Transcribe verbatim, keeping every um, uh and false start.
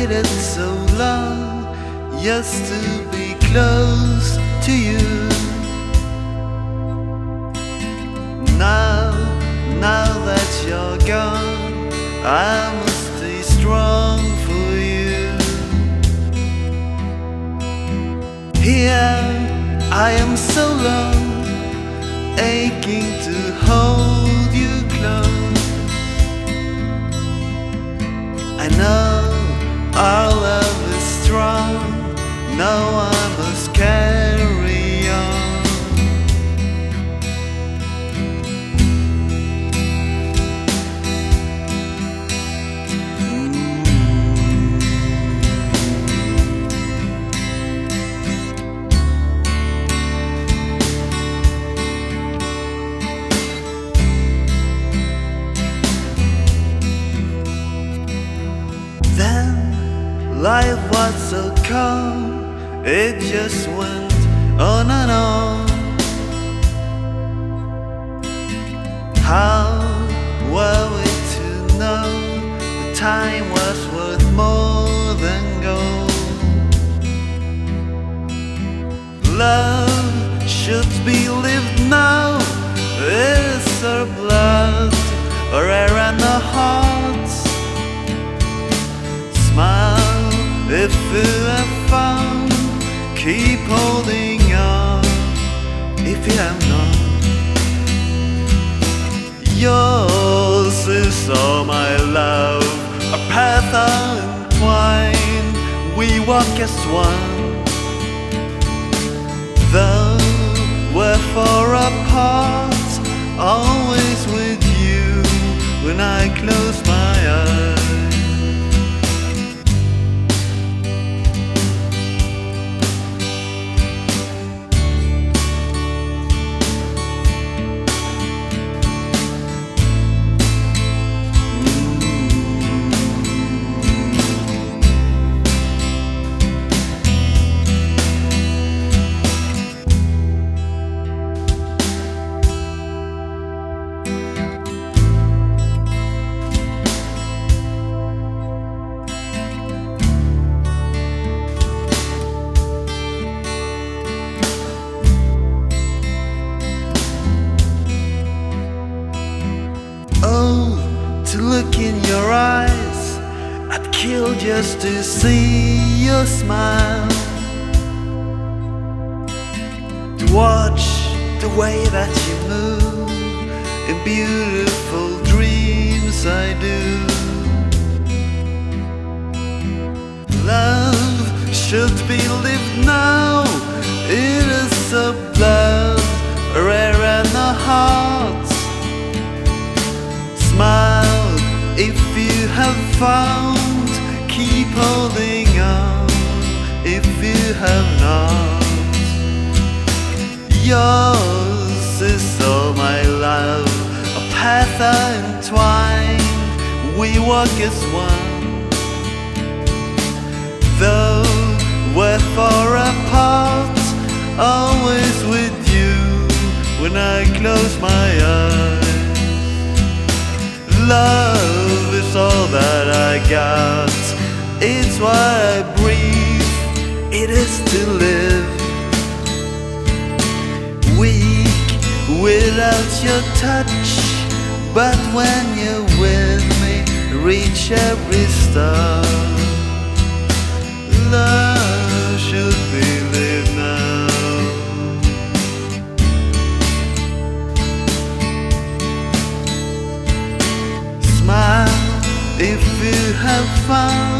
waited so long just to be close to you. Now, now that you're gone, I must stay strong for you. Here I am so long, aching to hold you close. I know our love is strong, now I must carry on. Then life was so calm, it just went on and on. How were we to know the time was worth more than gold? Love should be lived now, is our blood, our air and our hearts. Smile if you have found, keep holding on if you have not. Yours is all my love, a path entwined, we walk as one. Though we're far apart, always with you when I close my eyes. Oh, to look in your eyes, I'd kill just to see your smile. To watch the way that you move, in beautiful dreams I do. Love should be lived now, it is a blood, a air and a heart. Smile if you have found, keep holding on if you have not. Yours is all my love, a path entwined, we walk as one. Though we're far apart, always with you when I close my eyes. Love is all that I got, it's why I breathe, it is to live. Weak without your touch, but when you're with me, reach every star. Love should be lived now. Smile if you have found,